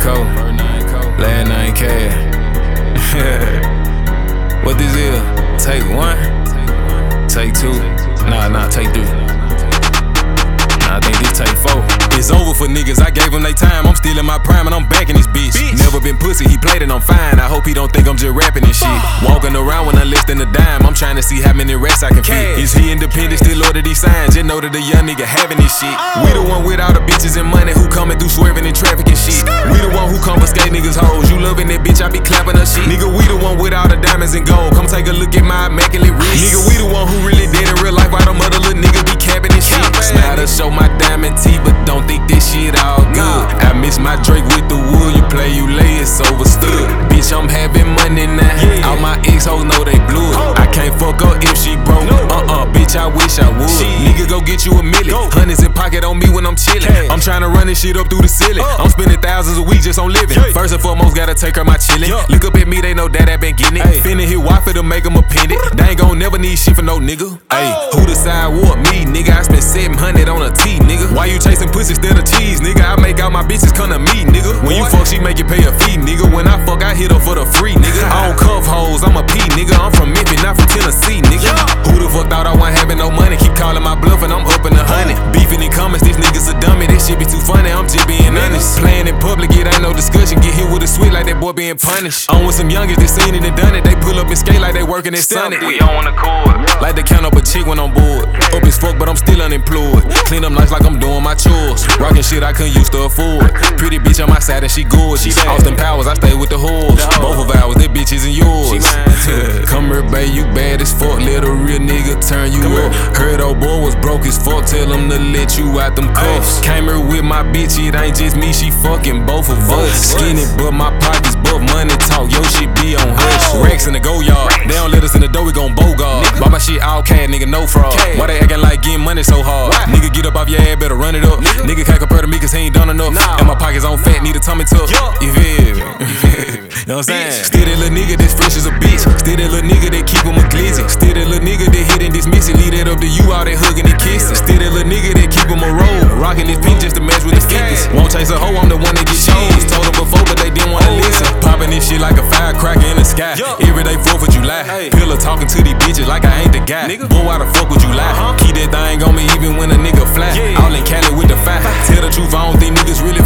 Cole, last name Cash. What this is? Take one? Take two? Nah, take three. I think this take four. It's over for niggas, I gave them they time. I'm still in my prime and I'm back in this bitch. Never been pussy, he played it, I'm fine. I hope he don't think I'm just rapping and shit. Walking around when I'm less than a dime. I'm trying to see how many racks I can fit. Is he independent, still order these signs? Just know that the young nigga having this shit. We the one with all the bitches and money who coming through swerving and traffic and shit. We the one who confiscate niggas hoes. You loving that bitch, I be clapping her shit. Nigga, we the one with all the diamonds and gold. Come take a look at my immaculate wrist. Nigga, we the one who really dead in real life. Why them other little niggas be capping and shit. Smile to show my diamond teeth, but don't think this shit all good. I miss my Drake with the wood. You play, you lay, it's overstood. Bitch, I'm having money now. All my ex-hoes know they blew it. I can't fuck her if she broke. Bitch, I wish I would. Nigga, go get you a million. Hundreds in pocket on me when I'm chillin'. I'm tryna run this shit up through the ceiling. I'm spending thousands a week just on living. First and foremost, gotta take her my chillin'. Look up at me, they know that I been getting it. Finna hit Wi-Fi to make them a pendant. They ain't gon' never need shit for no nigga. Ayy, who decide what? Me, nigga. I spent 700 on a T, nigga. Why you chasing pussy instead of cheese, nigga? I make all my bitches come to me, nigga. When you fuck, she make you pay a fee, nigga. When I fuck, I hit her for the free, nigga. I don't cuff hoes, I'm a P, nigga. I'm from Memphis, not from Tennessee, nigga. Who the fuck thought I wasn't having no money? Keep calling my bluff and I'm up in the honey. Beefing in comments, these niggas are dummy. This shit be too funny, I'm just being honest. Playing in public, it ain't no discussion. Get hit with a switch like that boy being punished. On with some youngers, they seen it and done it. They pull up and skate like they working at Sonic. We on the court. Like they count up a chick when I'm bored. Up as fuck, but I'm still unemployed. Clean up nice like I'm doing my chores. Rockin' shit I couldn't used to afford. Pretty bitch on my side and she gorgeous. Austin Powers, I stay with the whores. Both of ours, that bitch isn't yours. Come here, babe, you bad as fuck. Let a real nigga turn you up. Heard old boy was broke as fuck. Tell him to let you out them cuffs. Came here with my bitch, it ain't just me, she fucking both of us. Skinny, but my pockets buff. Money talk, yo shit be on hush. Racks in the go yard, they don't let us in the door, we gon' bogart. Buy my shit all cash, nigga, no fraud. Why they acting like getting money so hard? Nigga, get up off your ass, better run it up. Nigga can't compare to me cause he ain't done enough. And my pockets on fat, need a tummy tuck. You feel me? You know what I'm saying? Still that little nigga that's fresh as a bitch. Still that little nigga that keep him a glizzy. Still that little nigga that hit and dismiss it. Leave that up to you, all that hugging and kissing. Still that little nigga that keep him a roll. Rocking this pink just to match with the fitness. Won't chase a hoe, I'm the one that get shows. Told them before, but they didn't wanna listen. Popping this shit like a firecracker in the sky. Every day 4th of July. Pillar talking to these bitches like I ain't the guy. Boy, why the fuck would you lie? Keep that thing on me even when a nigga fly. All in Cali with the fire. Tell the truth, I don't think niggas really